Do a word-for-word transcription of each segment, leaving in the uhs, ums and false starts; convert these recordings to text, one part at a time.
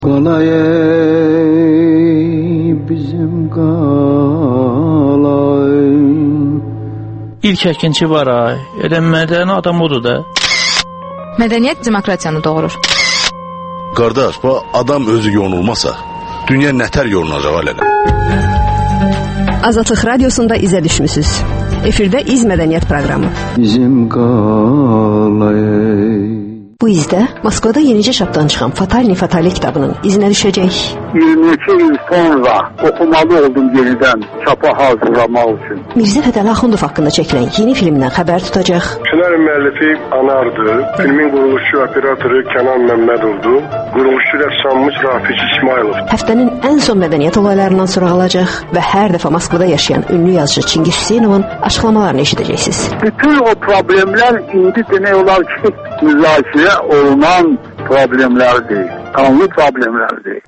Qalay bizim qalay. İlk əkinçi var ay. Elə mədəni adam odur da. Mədəniyyət demokratiyanı doğurur. Qardaş, bu adam özü yonulmasa, dünya nətər yonulacaq alələ? Azadlıq Radiosunda izə düşmüsüz. Efirdə İz Mədəniyyət proqramı. Bizim qalay. Bu izdə Moskvada yenicə çapdan çıxan Fatalni Fatali kitabının izinə düşəcək. iyirmi iki il sonra oxumalı oldum yenidən çapa hazırlamaq üçün. Mirzə Fətəli Axundov haqqında çəkilən yeni filmdən xəbər tutacaq. Ssenari müəllifi Anardır. Filmin quruluşçu operatoru Kənan Məmmədovdur. Quruluşçu rəssamımız Rafiq İsmailov. Həftənin ən son mədəniyyət olaylarından sonra alacaq və hər dəfə Moskvada yaşayan ünlü yazıcı Çingiz Hüseynovun açıqlamalarını eşidəcəksiniz. Bütün o problemlər indi demək olar ki, müzakirə olunan problemlər deyil, qanlı problemlər deyil.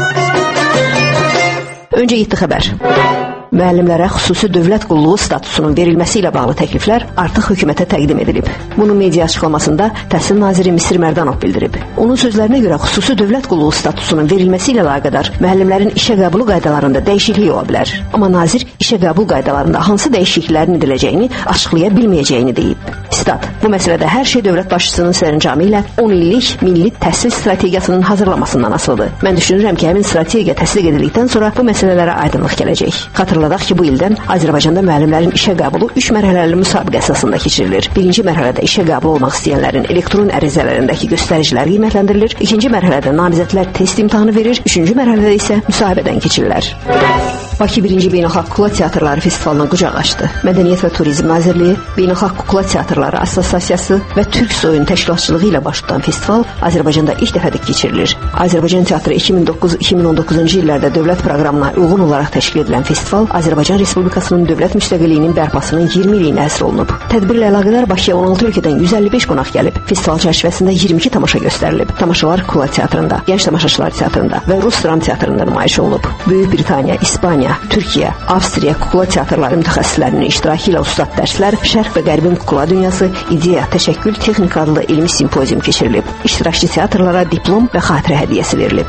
Öncə yeddi xəbər. Müəllimlərə xüsusi dövlət qulluğu statusunun verilməsi ilə bağlı təkliflər artıq hökumətə təqdim edilib. Bunu media açıqlamasında Təhsil naziri Misir Mərdanov bildirib. Onun sözlərinə görə xüsusi dövlət qulluğu statusunun verilməsi ilə əlaqədar müəllimlərin işə qəbulu qaydalarında dəyişiklik ola bilər. Amma nazir işə qəbul qaydalarında hansı dəyişikliklərin ediləcəyini açıqlaya bilməyəcəyini deyib. Stat: Bu məsələdə hər şey dövlət başçısının sərəncamı ilə on illik milli təhsil strategiyasının hazırlamasından asılıdır. Mən düşünürəm ki, həmin strategiya təsdiq edildikdən sonra bu məsələlərə aydınlıq gələcək. Xatırladaq ki, bu ildən Azərbaycanda müəllimlərin işə qəbulu üç mərhələli müsabiqə əsasında keçirilir. Birinci mərhələdə işə qəbul olmaq istəyənlərin elektron ərizələrindəki göstəricilər qiymətləndirilir. İkinci mərhələdə namizədlər test imtahanı verir. Üçüncü mərhələdə isə müsahibədən keçirlər. Bakı birinci Beynəlxalq Kukla Teatrları Festivalına qucaq açdı. Mədəniyyət və Turizm Nazirliyi, Beynəlxalq Kukla Teatrları Assosiasiyası və Türk Soyun təşkilatçılığı ilə baş tutan festival Azərbaycanda ilk dəfədir keçirilir. Azərbaycan teatrı iki min doqquz iki min on doqquzuncu illərdə dövlət proqramına uyğun olaraq təşkil edilən festival Azərbaycan Respublikasının dövlət müstəqilliyinin bərpasının iyirmi iliyinə həsr olunub. Tədbirlə əlaqədar Bakıya on altı ölkədən yüz əlli beş qonaq gəlib. Festival çərçivəsində iyirmi iki tamaşa göstərilib. Tamaşalar Kukla Teatrında, Gənc Tamaşaçılar Teatrında və Rus Dram Teatrında nümayiş olunub. Böyük Britaniya, İspaniya, Türkiyə, Avstriya kukla teatrları mütəxəssislərinin iştirakı ilə ustad dərslər, Şərq və Qərbin kukla dünyası, ideya, təşəkkül, texnika adlı elmi simpozium keçirilib. İştirakçı teatrlara diplom və xatirə hədiyyəsi verilib.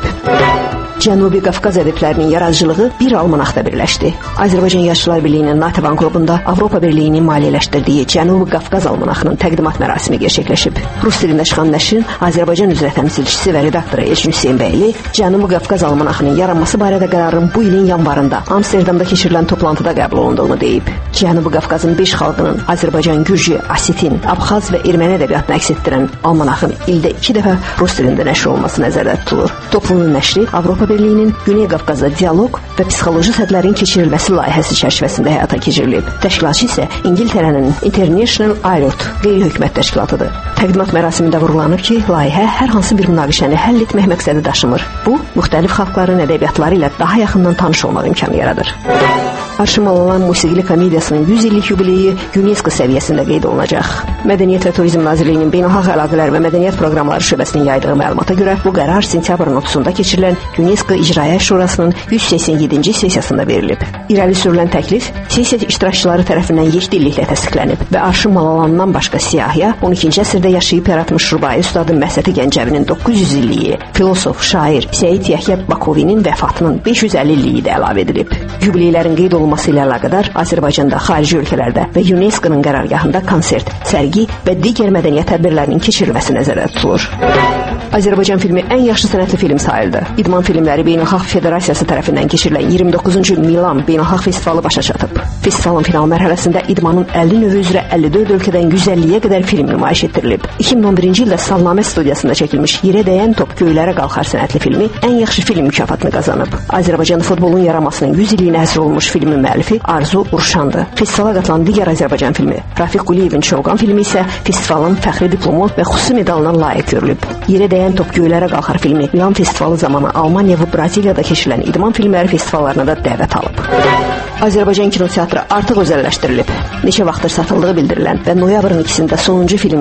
Cənubi Qafqaz ədəblərinin yaradıcılığı bir almanaqda birləşdi. Azərbaycan Yazıçılar Birliyinin Nativan klubunda Avropa Birliyinin maliyyələşdirdiyi Cənubi Qafqaz almanaqının təqdimat mərasimi gerçəkləşib. Rus dilində çıxan nəşrin Azərbaycan üzrə təmsilçisi və redaktoru Elçin Hüseynbəyli Cənubi Qafqaz almanaqının yaranması barədə qərarın bu ilin yanvarında Amsterdamda keçirilən toplantıda qəbul olunduğunu deyib. Cənubi Qafqazın beş xalqının Azərbaycan, Gürcü, Asetin, Abxaz və Erməni ədəbiyyatını əks etdirən almanaqın ildə iki dəfə rus dilində nəşr olması nəzərdə tutulur. Toplumun nəşri Avropa Birliyinin Güney Qafqazda dialoq və psixoloji sədlərin keçirilməsi layihəsi çərçivəsində həyata keçirilib. Təşkilatçı isə İngiltərənin International ILOT qeyri-hökumət təşkilatıdır. Təqdimat mərasimində vurğulanıb ki, layihə hər hansı bir münaqişəni həll etmək məqsədi daşımır. Bu, müxtəlif xalqların ədəbiyyatları ilə daha yaxından tanış olmaq imkanı yaradır. Arşın Malalan musiqili komediyasının yüz illik yubileyi UNESCO səviyyəsində qeyd olunacaq. Mədəniyyət və Turizm Nazirliyinin Beynəlxalq Əlaqələr və Mədəniyyət Proqramları şöbəsinin yaydığı məlumata görə bu qərar sentyabrın otuzunda keçirilən UNESCO İcraiyyə Şurasının yüz səksən yeddinci sessiyasında verilib. İrəli sürülən təklif sessiya iştirakçıları tərəfindən yekdilliklə təsdiqlənib və Arşın Malalandan başqa siyahıya on ikinci əsrdə yaşayıb yaratmış Rubai ustadı Məhsəti Gəncəvinin doqquz yüz illiyi, filosof, şair Səid Yəhyə Bakovinin vəfatının beş yüz əlli illiyi də əlavə edilib. Yubileylərin qeyd olunması ilə əlaqədar Azərbaycanda, xarici ölkələrdə və UNESCO-nun qərargahında konsert, sərgi və digər mədəniyyət tədbirlərinin keçirilməsi nəzərdə tutulur. Azərbaycan filmi ən yaxşı sənətli film sayıldı. İdman Filmləri Beynəlxalq Federasiyası tərəfindən keçirilən iyirmi doqquzuncu Milan Beynəlxalq Festivalı başa çatıb. Festivalın final mərhələsində idmanın əlli növü üzrə əlli dörd ölkədən yüz əlliyə qədər film nümayiş etdirilib. iki min on birinci ildə Salnamə studiyasında çəkilmiş Yerə dəyən top göylərə qalxar sənətli filmi ən yaxşı film mükafatını qazanıb. Azərbaycan futbolun yaranmasının yüz illiyinə həsr olunmuş filmin müəllifi Arzu Urşandır. Festivala qatılan digər Azərbaycan filmi Rafiq Quliyevin Çovqan filmi isə festivalın fəxri diplomu və xüsusi medalına layiq görülüb. Yerə dəyən top göylərə qalxar filmi Milan festivalı zamanı Almaniya və Braziliyada keçirilən idman filmləri festivallarına da dəvət alıb. Azərbaycan kinoteatrı artıq özəlləşdirilib. Neçə vaxtdır satıldığı bildirilən və noyabrın ikisində sonuncu filmin nümayiş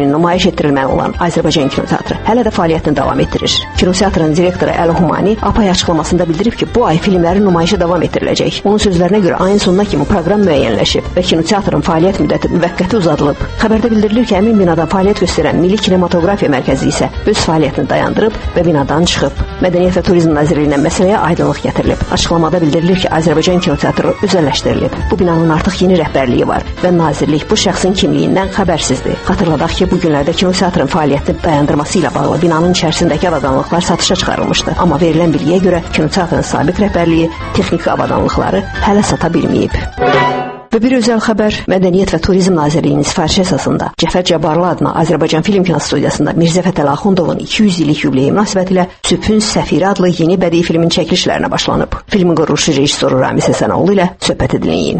nümayiş etdirilməli olan Azərbaycan kinoteatrı hələ də fəaliyyətini davam etdirir. Kinoteatrın direktoru Əli Humani A P A açıqlamasında bildirib ki, bu ay filmlərin nümayişi davam etdiriləcək. Onun sözlərinə görə ayın sonuna kimi proqram müəyyənləşib və kinoteatrın fəaliyyət müddəti müvəqqəti uzadılıb. Xəbərdə bildirilir ki, həmin binada fəaliyyət göstərən Milli Kinematografiya Mərkəzi isə öz fəaliyyətini dayandırıb və binadan çıxıb. Mədəniyyət və Turizm Nazirliyinin məsələyə aydınlıq gətirilib. Açıqlamada bildirilir ki, Azərbaycan kinoteatrı özəlləşdirilib. Bu binanın artıq yeni rəhbərliyi var və nazirlik bu şəxsin kimliyindən xəbərsizdir. Xatırladaq ki, bu günlərdə kinoteatrın fəaliyyətini dayandırması ilə bağlı binanın içərisindəki avadanlıqlar satışa çıxarılmışdı. Amma verilən bilgiyə görə kinoteatrın sabiq rəhbərliyi texniki avadanlıqları hələ sata bilməyib. Və bir özəl xəbər, Mədəniyyət və Turizm Nazirliyinin sifarişi əsasında Cəfər Cabbarlı adına Azərbaycan Film Kinostudiyasında Mirzə Fətəli Axundovun iki yüz illik yubileyi münasibətilə Sübhün Səfiri adlı yeni bədii filmin çəkilişlərinə başlanıb. Filmin quruluşu rejissoru Ramiz Həsənoğlu ilə söhbət edin.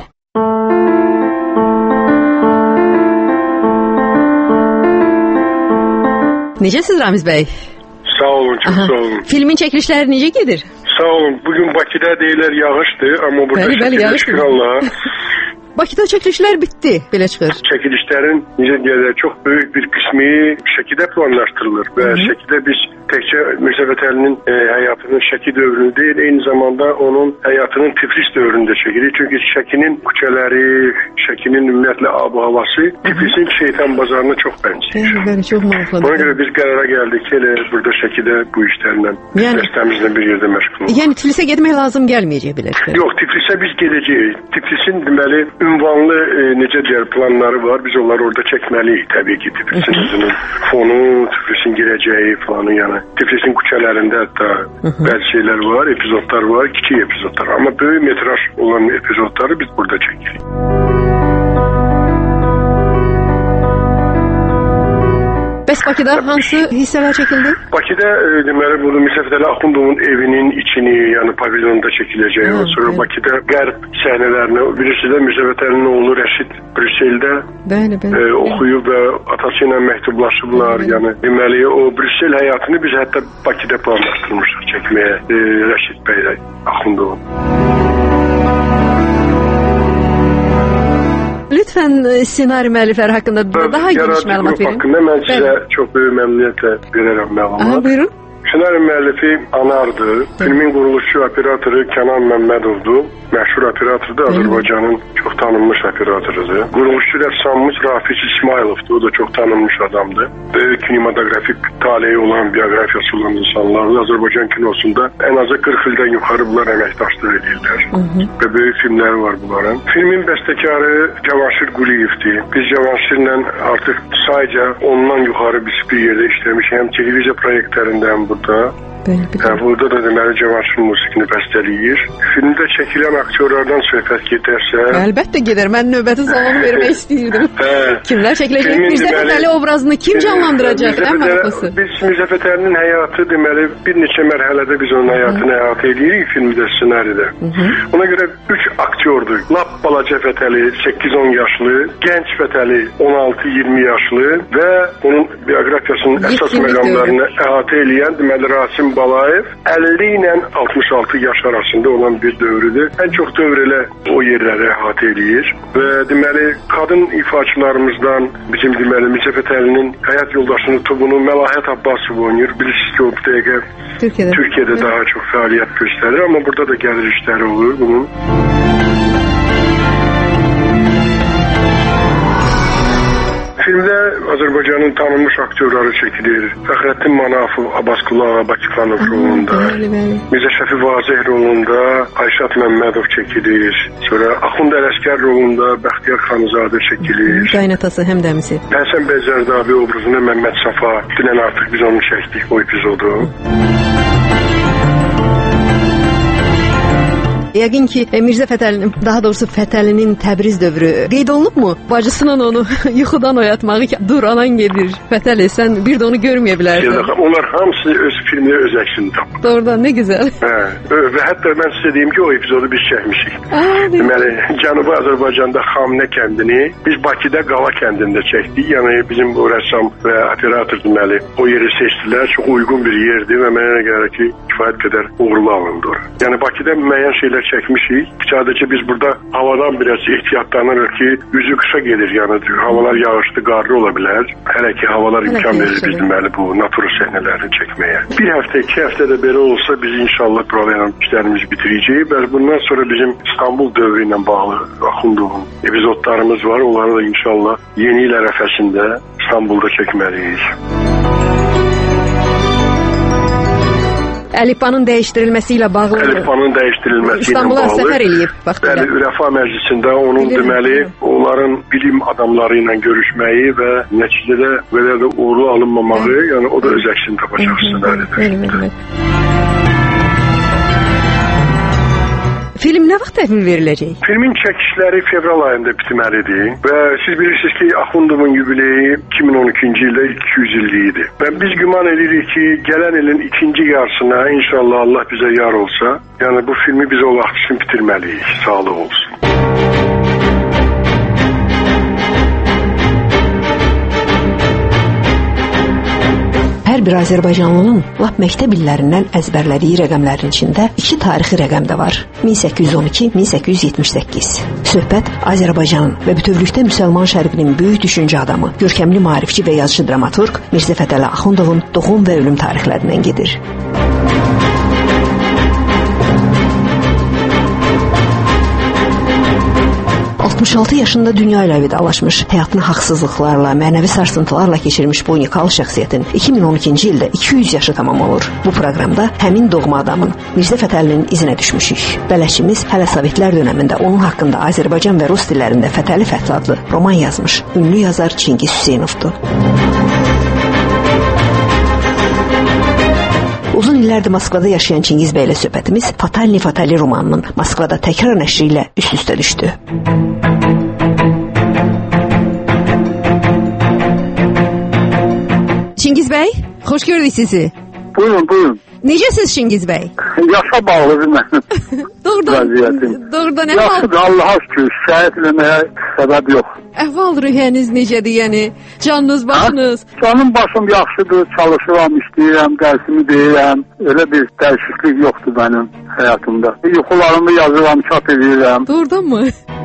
Necəsiz Ramiz bəy? Sağ olun, çok Aha. sağ olun. Filmin çəkilişləri necə gedir? Sağ olun. Bugün Bakıda deyirlər yağışdır, amma burada bəli, bəli, yağışdır. Şükür Allah'a. Bakıda çəkilişlər bitdi, belə çıxır. Çəkilişlərin necə deyirlər, çox böyük bir qismi Şəkidə planlaşdırılır və Hı-hı. Şəkidə biz təkcə Mirzə Fətəlinin e, həyatının Şəki dövrünü deyil, eyni zamanda onun həyatının Tiflis dövründə çəkilir. Çünki Şəkinin küçələri, Şəkinin ümumiyyətlə ab-havası Tiflisin şeytan bazarına çox bənzəyir. Bəli, çox maraqlıdır. Ona görə biz qərara gəldik ki, elə burada Şəkidə bu işlərlə, yəni, dəstəmizlə bir yerdə məşğul olmaq. Yəni Tiflisə getmək lazım gəlməyəcək belə. Yox, Tiflisə biz gedəcəyik. Tiflisin deməli ünvanlı e, necə deyər planları var. Biz onları orada çəkməliyik təbii ki. Tiflisin özünün fonu, Tiflisin girəcəyi falanı, yəni Tiflisin küçələrində hətta bəzi şeylər var, epizodlar var, kiçik epizodlar. Amma böyük metraj olan epizodları biz burada çəkirik. Bəs Bakıda hansı hissələr çəkildi? Bakıda e, deməli bunu Mirzə Fətəli Axundovun evinin içini, yəni pavilyonda çəkiləcək. Hı, sonra evet. Bakıda qərb səhnələrini, birisi də Mirzə Fətəlinin oğlu Rəşid Brüsseldə bəli, bəli, e, oxuyub və atası ilə məktublaşıblar. Bəli. Yəni deməli o Brüssel həyatını biz hətta Bakıda planlaşdırmışıq çəkməyə e, Rəşid bəy Axundovun. Lütfən ssenari müəllifləri haqqında Bəli, daha geniş məlumat verin. Haqqında mən sizə Bəli. çox böyük məmnuniyyətlə verərəm məlumat. Aha, buyurun. Ssenari müəllifi Anardır. Bəli. Filmin quruluşçu operatoru Kənan Məmmədovdur. Məşhur operatordur, Azərbaycanın çox tanınmış operatorudur. Quruluşçu rəssamımız Rafiq İsmayılovdur. O da çox tanınmış adamdır. Böyük kinematografik taleyi olan, bioqrafiyası olan insanlardır. Azərbaycan kinosunda ən azı qırx ildən yuxarı bunlar əməkdaşlıq edirlər. Hı -hı. Və böyük filmləri var bunların. Filmin bəstəkarı Cavanşir Quliyevdir. Biz Cavanşirlə artıq sayca ondan yuxarı biz bir yerdə işləmişik. Həm televiziya proyektlərində, həm burada. Yəni, burada da deməli Cavanşir musiqini bəstələyir. Filmdə çəkilən aktyorlardan söhbət gedərsə... Əlbəttə gedər. Mən növbəti zamanı vermək istəyirdim. Hə. Kimlər çəkiləcək? Mirzə Fətəli obrazını kim canlandıracaq? Ən maraqlısı. Biz Mirzə Fətəlinin həyatı deməli bir neçə mərhələdə biz onun həyatını əhatə edirik filmdə, ssenaridə. Ona görə üç aktyordur. Lap balaca Fətəli səkkiz on yaşlı, gənc Fətəli on altı iyirmi yaşlı və onun bioqrafiyasının əsas məqamlarını əhatə edən deməli Rasim Balayev əlli ilə altmış altı yaş arasında olan bir dövrüdür. Ən çox dövr elə o yerləri əhatə edir və deməli qadın ifaçılarımızdan bizim deməli Mirzə Fətəlinin həyat yoldaşının Tubunu Məlahət Abbasov oynayır. Bilirsiniz ki, o bu dəqiqə Türkiyədə, Türkiyədə daha çox fəaliyyət göstərir, amma burada da gəlir işləri olur bunun. Filmdə Azərbaycanın tanınmış aktyorları çəkilir. Fəxrəddin Manafov, Abbasqulu Bakıxanov rolunda, Mirzə Şəfi Vazeh rolunda Ayşat Məmmədov çəkilir. Sonra Axund Ələsgər rolunda Bəxtiyar Xanızadə çəkilir. Qaynatası həm dəmisi. Həsən bəy Zərdabi obrazında Məmməd Safa. Dünən artıq biz onu çəkdik, o epizodu. Yəqin ki, Mirzə Fətəlinin, daha doğrusu Fətəlinin Təbriz dövrü qeyd olunubmu? Bacısının onu yuxudan oyatmağı ki, dur anan gedir, Fətəli, sən bir də onu görməyə bilərsən. Onlar hamısı öz filmdə öz əksini tapır. Doğrudan, nə gözəl. Hə, və hətta mən sizə deyim ki, o epizodu biz çəkmişik. Deməli, Cənubi Azərbaycanda Xamnə kəndini biz Bakıda Qala kəndində çəkdik. Yəni, bizim bu rəssam və operator deməli, o yeri seçdilər. Çox uyğun bir yerdir və mənə gəlir ki, kifayət qədər uğurlu alındı. Yəni, Bakıda müəyyən şeylər çəkmişik. Sadəcə biz burada havadan biraz ehtiyatlanırıq ki, üzü qısa gedir, yəni havalar yağışlı, qarlı ola bilər. Hələ ki havalar imkan verir biz deməli bu natural səhnələrini çəkməyə. Bir həftə, iki həftədə belə olsa biz inşallah buralarla işlərimizi bitirəcəyik. Və bundan sonra bizim İstanbul dövrü ilə bağlı Axundovun epizodlarımız var. Onları da inşallah yeni il ərəfəsində İstanbulda çəkməliyik. Əlifbanın dəyişdirilməsi ilə bağlı Əlifbanın dəyişdirilməsi ilə bağlı İstanbula səfər eləyib. Bəli, Rəfa Məclisində onun Bilir, deməli onların bilim adamları ilə görüşməyi və nəticədə belə də uğurlu alınmamağı, Hı. yəni o da öz əksini tapacaq ssenaridə. Film nə vaxt təhvil veriləcək? Filmin çəkişləri fevral ayında bitməlidir və siz bilirsiniz ki, Axundovun yubileyi iki min on ikinci ildə iki yüz illiyidir. Və biz güman edirik ki, gələn ilin ikinci yarısına inşallah Allah bizə yar olsa, yəni bu filmi biz o vaxt üçün bitirməliyik. Sağlıq olsun. Hər bir Azərbaycanlının lap məktəb illərindən əzbərlədiyi rəqəmlərin içində iki tarixi rəqəm də var. min səkkiz yüz on iki - min səkkiz yüz yetmiş səkkiz. Söhbət Azərbaycanın və bütövlükdə müsəlman şərqinin böyük düşüncə adamı, görkəmli maarifçi və yazıcı dramaturq Mirzə Fətəli Axundovun doğum və ölüm tarixlərindən gedir. altmış altı yaşında dünya ilə vidalaşmış, həyatını haqsızlıqlarla, mənəvi sarsıntılarla keçirmiş bu unikal şəxsiyyətin iki min on ikinci ildə iki yüz yaşı tamam olur. Bu proqramda həmin doğma adamın Mirzə Fətəlinin izinə düşmüşük. Bələdçimiz hələ Sovetlər dönəmində onun haqqında Azərbaycan və rus dillərində Fətəli Fətli adlı roman yazmış ünlü yazar Çingiz Hüseynovdur. Uzun illərdir Moskvada yaşayan Çingiz bəy ilə söhbətimiz Fatalni Fatali romanının Moskvada təkrar nəşri ilə üst-üstə düşdü. Çingiz bəy, xoş gördük sizi. Buyurun, buyurun. Necəsiz Çingiz bəy? Yaşa bağlıdır mənim. Doğrudan, doğrudan əhval... Yaxşıdır, Allah'a şükür, şikayət eləməyə səbəb yox. Əhval rühiyəniz necədir, yəni? Canınız, başınız? Ha? Canım, başım yaxşıdır, çalışıram, işləyirəm, dərsimi deyirəm. Elə bir dəyişiklik yoxdur mənim həyatımda. Yuxularımı yazıram, çap edirəm. Doğrudan mı?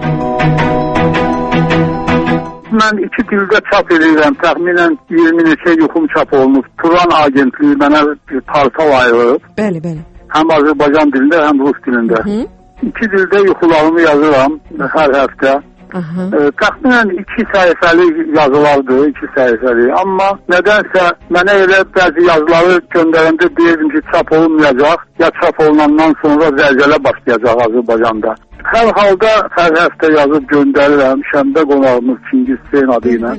Mən iki dildə çap edirəm, təxminən iyirmi neçə yuxum çap olunub. Turan agentliyi mənə bir portal ayırıb. Bəli, bəli. Həm Azərbaycan dilində, həm rus dilində. Hı. İki dildə yuxularımı yazıram hər həftə. E, təxminən iki səhifəli yazılardır, iki səhifəli. Amma nədənsə mənə elə bəzi yazıları göndərəndə deyirdim ki, çap olunmayacaq, ya çap olunandan sonra zəlzələ başlayacaq Azərbaycanda. Hər halda hər həftə yazıb göndərirəm. Şəmbə qonağımız Çingiz Hüseyn adı ilə.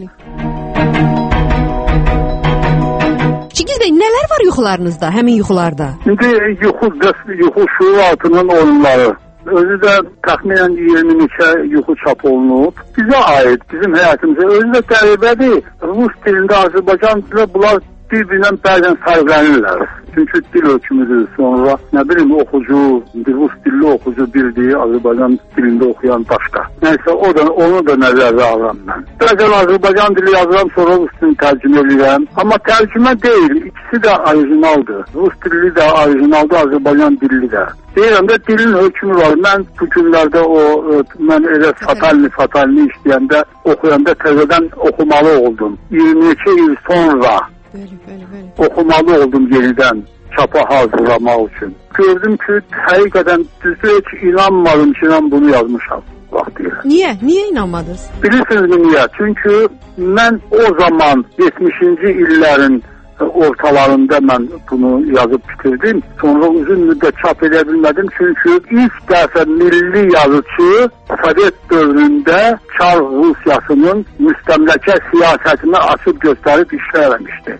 Çingiz bəy, nələr var yuxularınızda, həmin yuxularda? İndi yuxu, yuxu şuur altının oyunları. Özü də təxminən iyirmi neçə yuxu çap olunub. Bizə aid, bizim həyatımıza. Özü də qəribədir. Rus dilində, Azərbaycan dilində bunlar bir-birinə bəzən fərqlənirlər. Çünki dil hökmüdür. Sonra nə bilim oxucu, rus dilli oxucu bildiyi Azərbaycan dilində oxuyan başqa. Nəysə o da onu da nəzərə alıram mən. Bəzən Azərbaycan dili yazıram, sonra rus dilini tərcümə edirəm. Amma tərcümə deyil, ikisi də orijinaldır. Rus dilli də orijinaldır, Azərbaycan dilli də. Deyirəm də dilin hökmü var. Mən bu günlərdə o mən elə fatalni fatalni işləyəndə, oxuyanda təzədən oxumalı oldum. iyirmi neçə il sonra Bəli, bəli, bəli. oxumalı oldum yenidən çapa hazırlamaq üçün. Gördüm ki, həqiqətən düzdür, heç inanmadım ki, mən bunu yazmışam vaxtıyla. Niyə? Niyə inanmadınız? Bilirsinizmi niyə? Çünki mən o zaman yetmişinci illərin ortalarında mən bunu yazıb bitirdim. Sonra uzun müddət çap edə bilmədim. Çünki ilk dəfə milli yazıcı Sovet dövründə Çar Rusiyasının müstəmləkə siyasətini açıb göstərib işləməmişdi.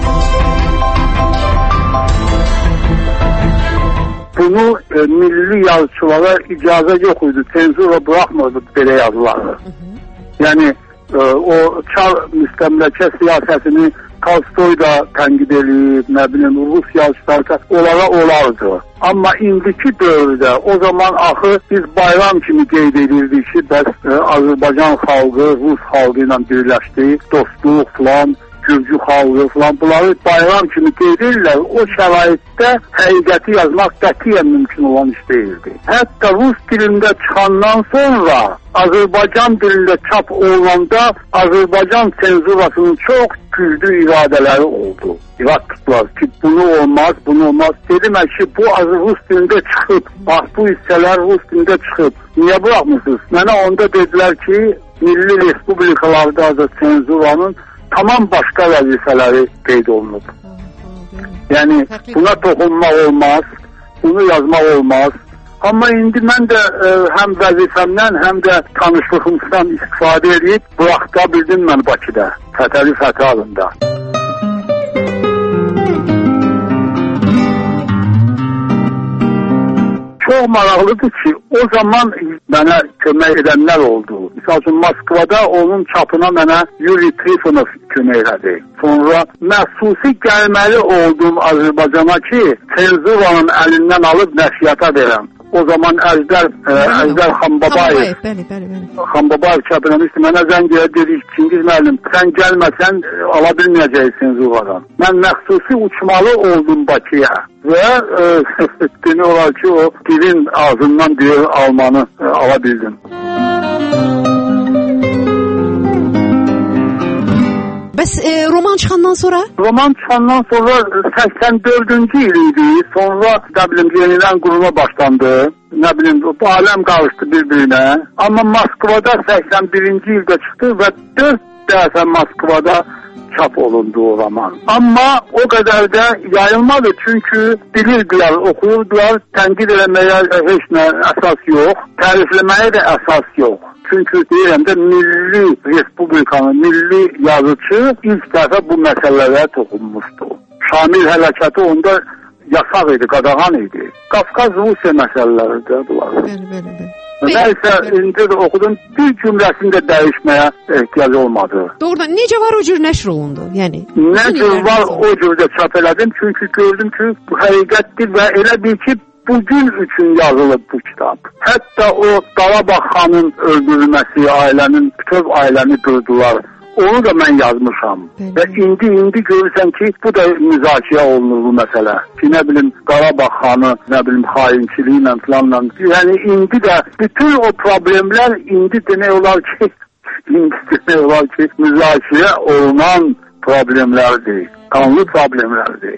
Bunu e, milli yazıçılara icazə yox idi. Senzura buraxmırdı belə yazıları. Yəni e, o Çar müstəmləkə siyasətini Tolstoy da tənqid edib, nə bilim, Rus yazıçıları onlara olardı. Amma indiki dövrdə, o zaman axı biz bayram kimi qeyd edirdik ki, bəs e, Azərbaycan xalqı Rus xalqı ilə birləşdi, dostluq falan, Gürcü xalqı falan bunları bayram kimi qeyd o şəraitdə həqiqəti yazmaq qətiyyən mümkün olan iş deyildi. Hətta rus dilində çıxandan sonra Azərbaycan dilində çap olunanda Azərbaycan senzurasının çox güclü iradələri oldu. İrad tutdular ki, bunu olmaz, bunu olmaz. Dedim ki, bu Rus dilində çıxıb, bax bu hissələr Rus dilində çıxıb. Niyə bırakmısınız? Mənə onda dedilər ki, Milli Respublikalarda da senzuranın tamam başqa vəzifələri qeyd olunub. Yəni, buna toxunmaq olmaz, bunu yazmaq olmaz. Amma indi mən də ə, həm vəzifəmdən, həm də tanışlığımdan istifadə edib buraxda bildim mən Bakıda, Fətəli Fəthi adında. Çox maraqlıdır ki, o zaman mənə kömək edənlər oldu. Misal üçün, Moskvada onun çapına mənə Yuri Trifonov kömək elədi. Sonra məxsusi gəlməli oldum Azərbaycana ki, senzuranın əlindən alıb nəşriyyata verəm. O zaman Əjdər, ə, Əjdər Xanbabayev, bəli, bəli, bəli. Xanbabayev çap eləmişdi. Mənə zəng elə dedi, Çingiz müəllim, sən gəlməsən ala bilməyəcəksən senzuradan. Mən məxsusi uçmalı oldum Bakıya və demək olar ki, o dilin ağzından deyir almanı ə, ala bildim. Bəs e, roman çıxandan sonra? Roman çıxandan sonra səksən dördüncü il idi. Sonra nə bilim yenidən quruma başlandı. Nə bilim bu aləm qarışdı bir-birinə. Amma Moskvada səksən birinci ildə çıxdı və dörd dəfə Moskvada çap olundu o roman. Amma o qədər də yayılmadı çünki bilirdilər, oxuyurdular, tənqid eləməyə heç nə əsas yox, tərifləməyə də əsas yox. Çünki deyirəm də Milli Respublikanın milli yazıcı ilk dəfə bu məsələlərə toxunmuşdu. Şamil hərəkəti onda yasaq idi, qadağan idi. Qafqaz Rusiya məsələləridir bunlar. Bəli, bəli, bəli. Nəysə, indi də oxudum, bir cümləsində dəyişməyə ehtiyac olmadı. Doğrudan, necə var o cür nəşr olundu? Yəni, nə cür var o cürdə çap elədim, çünki gördüm ki, bu həqiqətdir və elə bil ki, bugün üçün yazılıb bu kitab. Hətta o Qarabağ xanın öldürülməsi, ailənin, bütöv ailəni qırdılar. Onu da mən yazmışam. Bəli. Və indi indi görürsən ki, bu da müzakirə olunur bu məsələ. Ki, nə bilim, Qarabağ xanı, nə bilim, xainçiliklə filanla. Yəni, indi də bütün o problemlər indi demək olar ki, indi demək olar ki, müzakirə olunan problemlərdir. Qanlı problemlərdir.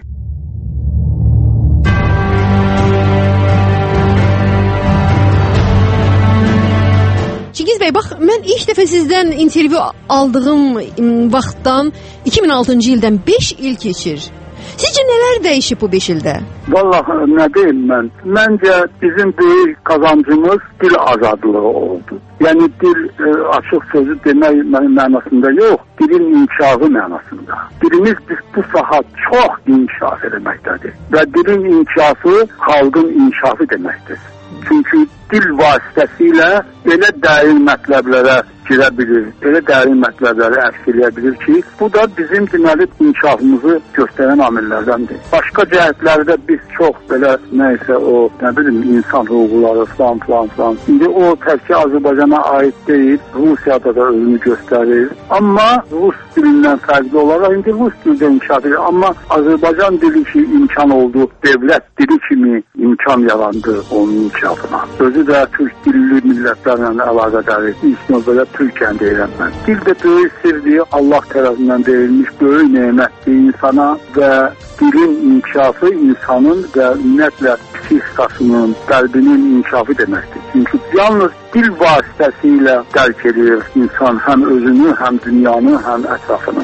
Çingiz bəy, bax, mən ilk dəfə sizdən intervyu aldığım vaxtdan iki min altıncı ildən beş il keçir. Sizcə nələr dəyişib bu beş ildə? Vallahi nə deyim mən? Məncə bizim böyük qazancımız dil azadlığı oldu. Yəni dil e, açıq sözü demək mənasında yox, dilin inkişafı mənasında. Dilimiz bu saat çox inkişaf etməkdədir. Və dilin inkişafı xalqın inkişafı deməkdir. Çünki dil vasitəsilə elə dərin mətləblərə girə bilir, elə dərin mətləbləri əks eləyə bilir ki, bu da bizim deməli inkişafımızı göstərən amillərdəndir. Başqa cəhətlərdə biz çox belə nəysə o, nə bilim, insan hüquqları falan falan falan. İndi o təkcə Azərbaycana aid deyil, Rusiyada da özünü göstərir. Amma Rus dilindən fərqli olaraq indi Rus dilində inkişaf edir. Amma Azərbaycan dili ki imkan oldu, devlət dili kimi imkan yarandı onun inkişafına. Özü də Türk dilli millətlərlə əlaqədardır. İlk növbədə Türkiyəni deyirəm mən. Dil də böyük sirdir, Allah tərəfindən verilmiş böyük nemətdir insana və dilin inkişafı insanın və ümumiyyətlə psixikasının, qəlbinin inkişafı deməkdir. Çünki yalnız dil vasitəsilə dərk edir insan həm özünü, həm dünyanı, həm ətrafını.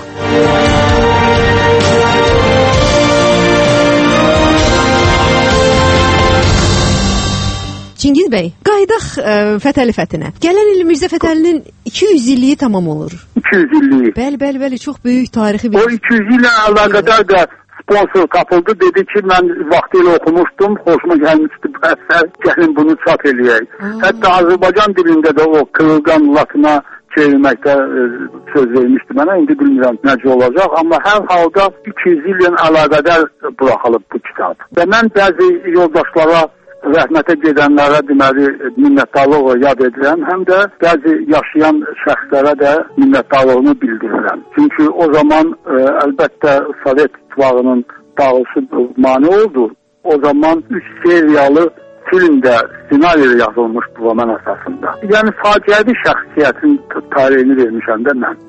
Çingiz bəy, qaydaq ə, Fətəli Fəthinə. Gələn il Mirzə Fətəlinin iki yüz illiyi tamam olur. iki yüz illiyi. Bəli, bəli, bəli, çox böyük tarixi bir. O iki yüz illə əlaqədar da sponsor tapıldı. Dedi ki, mən vaxtilə oxumuşdum, xoşuma gəlmişdi bu əsər, gəlin bunu çap eləyək. Aa. Hətta Azərbaycan dilində də o Kırılgan latına çevirməkdə e, söz vermişdi mənə. İndi bilmirəm necə olacaq, amma hər halda iki yüz illə əlaqədar buraxılıb bu kitab. Və mən bəzi yoldaşlara rəhmətə gedənlərə deməli minnətdarlığı yad edirəm, həm də bəzi yaşayan şəxslərə də minnətdarlığımı bildirirəm. Çünki o zaman ə, əlbəttə Sovet İttifaqının dağılışı mane oldu. O zaman üç seriyalı filmdə ssenariyo yazılmış bu roman əsasında. Yəni faciəvi şəxsiyyətin tarixini vermişəm də mən.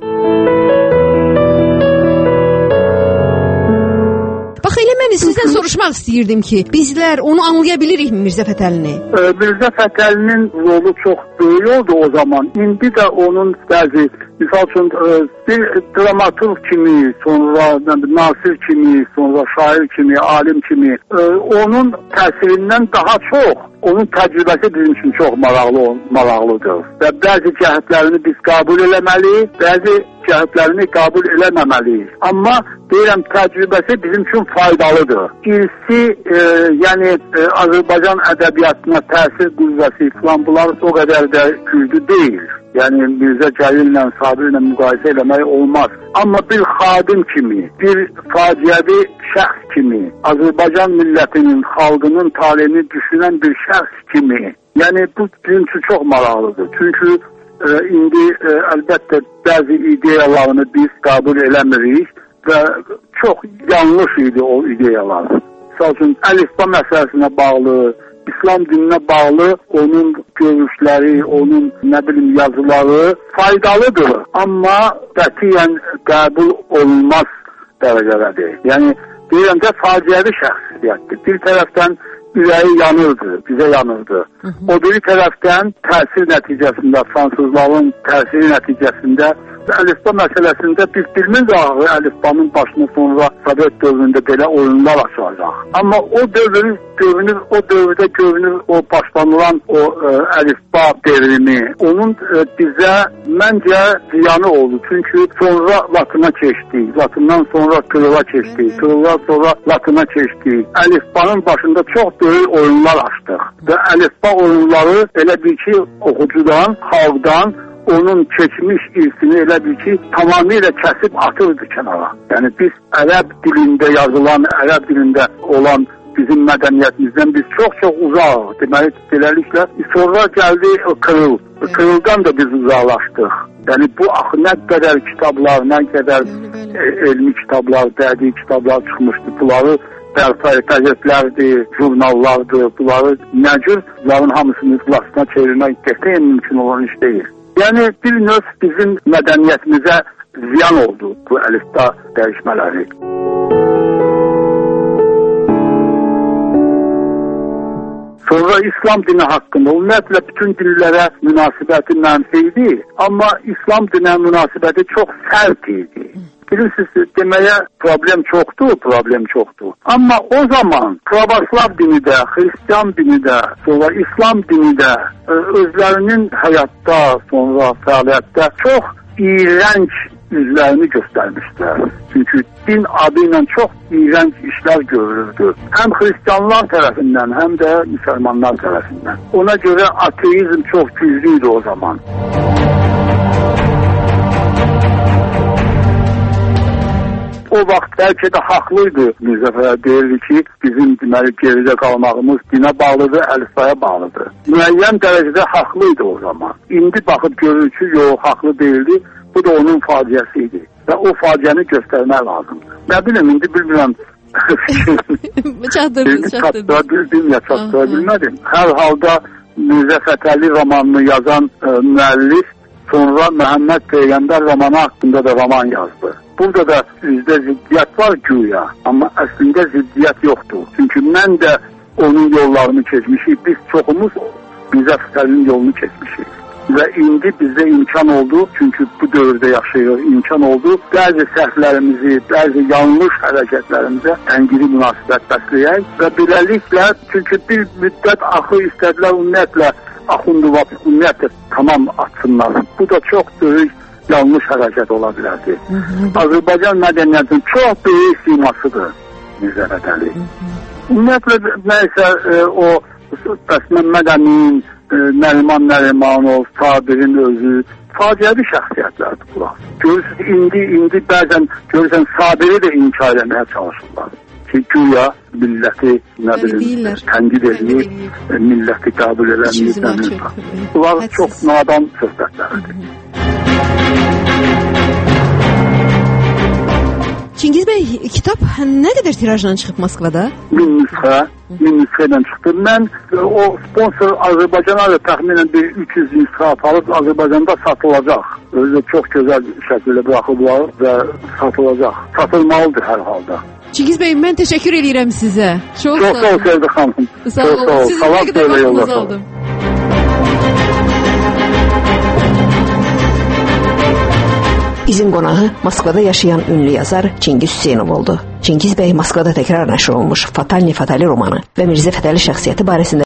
Bax elə mən sizdən soruşmaq istəyirdim ki, bizlər onu anlaya bilirik Mirzə Fətəlini? Ee, Mirzə Fətəlinin rolu çox böyük oldu o zaman. İndi də onun bəzi, misal üçün bir dramaturg kimi, sonra nasir kimi, sonra şair kimi, alim kimi, e, onun təsirindən daha çox onun təcrübəsi bizim üçün çox maraqlı, maraqlıdır. Və bəzi cəhətlərini biz qəbul eləməliyik, bəzi cəhətlərini qəbul eləməməliyik. Amma deyirəm, təcrübəsi bizim üçün faydalıdır. İrsi, e, yəni e, Azərbaycan ədəbiyyatına təsir qüvvəsi falan bunlar o qədər də güclü deyil. Yəni Mirzə Cəlillə, Sabirlə müqayisə eləmək olmaz. Amma bir xadim kimi, bir faciəvi şəxs kimi, Azərbaycan millətinin, xalqının taleyini düşünən bir şəxs kimi, yəni bu bizim üçün çox maraqlıdır. Çünki e, indi e, əlbəttə bəzi ideyalarını biz qəbul eləmirik və çox yanlış idi o ideyalar. Məsəl üçün, əlifba məsələsinə bağlı, İslam dininə bağlı onun görüşləri, onun nə bilim yazıları faydalıdır. Amma qətiyyən qəbul olunmaz dərəcədədir. Yəni deyirəm də faciəvi şəxsiyyətdir. Bir tərəfdən ürəyi yanırdı, bizə yanırdı. O biri tərəfdən təsir nəticəsində, fransızların təsiri nəticəsində əlifba məsələsində biz bilmirik axı əlifbanın başına sonra Sovet dövründə belə oyunlar açılacaq. Amma o dövr görünür, o dövrdə görünür o başlanılan o e, əlifba devrimi, onun e, bizə məncə ziyanı oldu. Çünki sonra Latına keçdik, Latından sonra Kırıla keçdik, Kırıldan sonra Latına keçdik. Əlifbanın başında çox böyük oyunlar açdıq və əlifba oyunları elə bir ki oxucudan, xalqdan onun keçmiş irsini elə bir ki, tamamilə kəsib atırdı kənara. Yəni biz ərəb dilində yazılan, ərəb dilində olan bizim mədəniyyətimizdən biz çox-çox uzaq. Deməli, beləliklə, sonra gəldi Kırıl. Kırıldan da biz uzaqlaşdıq. Yəni bu axı nə qədər kitablar, nə qədər e, elmi kitablar, bədii kitablar çıxmışdı. Bunları bərpa qəzetlərdir, jurnallardır. Bunları nə cür, bunların hamısını klasına çevirmək qətiyyən mümkün olan iş deyil. Yəni bir növ bizim mədəniyyətimizə ziyan oldu bu əlifba dəyişmələri. Sonra İslam dini haqqında ümumiyyətlə bütün dillərə münasibəti mənfi idi, amma İslam dinə münasibəti çox sərt idi. Bilirsiniz, deməyə problem çoxdur, problem çoxdur. Amma o zaman Pravoslav dini də, Xristian dini də, sonra İslam dini də özlərinin həyatda, sonra fəaliyyətdə çox iyrənc üzlərini göstərmişlər. Çünki din adı ilə çox iyrənc işlər görülürdü. Həm Xristianlar tərəfindən, həm də müsəlmanlar tərəfindən. Ona görə ateizm çox güclüydü o zaman. O vaxt bəlkə də haqlıydı Mirzə Fətəli, deyirdi ki, bizim deməli geridə qalmağımız dinə bağlıdır, əlifbaya bağlıdır. Müəyyən dərəcədə haqlıydı o zaman. İndi baxıb görür ki, yox, haqlı deyildi. Bu da onun faciəsi idi. Və o faciəni göstərmək lazımdır. Nə bilim, indi bilmirəm. Çatdırdın, çatdırdın. Bildim ya, çatdıra bilmədim. Hər halda Mirzə Fətəli romanını yazan e, müəllif sonra Məhəmməd Peyğəmbər romanı haqqında da roman yazdı. Burada da üzdə ziddiyyət var güya, amma əslində ziddiyyət yoxdur. Çünki mən də onun yollarını keçmişik, biz çoxumuz Mirzə Fətəlinin yolunu keçmişik. Və indi bizdə imkan oldu, çünki bu dövrdə yaşayırıq, imkan oldu. Bəzi səhvlərimizi, bəzi yanlış hərəkətlərimizə tənqidi münasibət bəsləyək və beləliklə, çünki bir müddət axı istədilər ümumiyyətlə Axundova ümumiyyətlə tamam atsınlar. Bu da çox böyük yanlış hərəkət ola bilərdi. Azərbaycan mədəniyyətinin çox böyük simasıdır Mirzə Fətəli. Ümumiyyətlə, nəysə e, o Məmməd Əmin, e, Nəriman Nərimanov, Sabirin özü faciəvi şəxsiyyətlərdir bunlar. Görürsünüz, indi, indi bəzən görürsən Sabiri də inkar eləməyə çalışırlar. ki, güya milləti nə Bəli, bilim deyirlər. tənqid Tənqid edir, eləyir. e, milləti qəbul eləmir. İçimizin açıq. Bunlar Hədsiz. çox nadan söhbətlərdir. Çingiz bəy, kitab nə qədər tirajla çıxıb Moskvada? Min nüsxə, min nüsxə ilə çıxdı. Mən e, o sponsor Azərbaycana da təxminən bir üç yüz nüsxə aparıb Azərbaycanda satılacaq. Özü də çox gözəl şəkildə buraxıblar və satılacaq. Satılmalıdır hər halda. Çingiz bəy, mən təşəkkür edirəm sizə. Çox, Çox sağ ol Sevdi xanım. Sağ Çox olun. Sizin Salam nə qədər söyle vaxtınızı yoldaşlar. aldım. Bizim qonağı Moskvada yaşayan ünlü yazar Çingiz Hüseynov oldu. Çingiz bəy Moskvada təkrar nəşr olunmuş Fatal Nefatali romanı və Mirzə Fətəli şəxsiyyəti barəsində